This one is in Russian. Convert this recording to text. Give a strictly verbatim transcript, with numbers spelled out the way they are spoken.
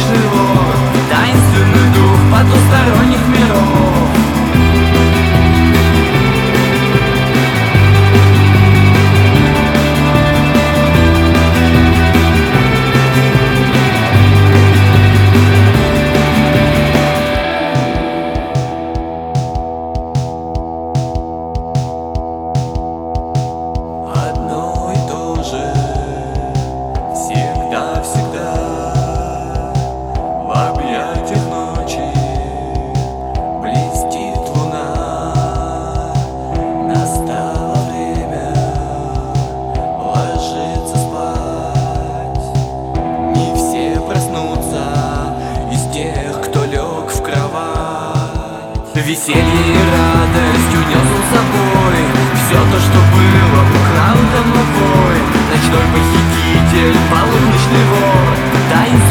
полуночный вор, таинственный дух потусторонних миров. Одно и то же всегда-всегда в объятиях ночи блестит луна. Настало время ложиться спать. Не все проснутся из тех, кто лег в кровать. Веселье и радость унес он с собой, все то, что было, украл домовой. Ночной похититель, полуночный вор, таинственный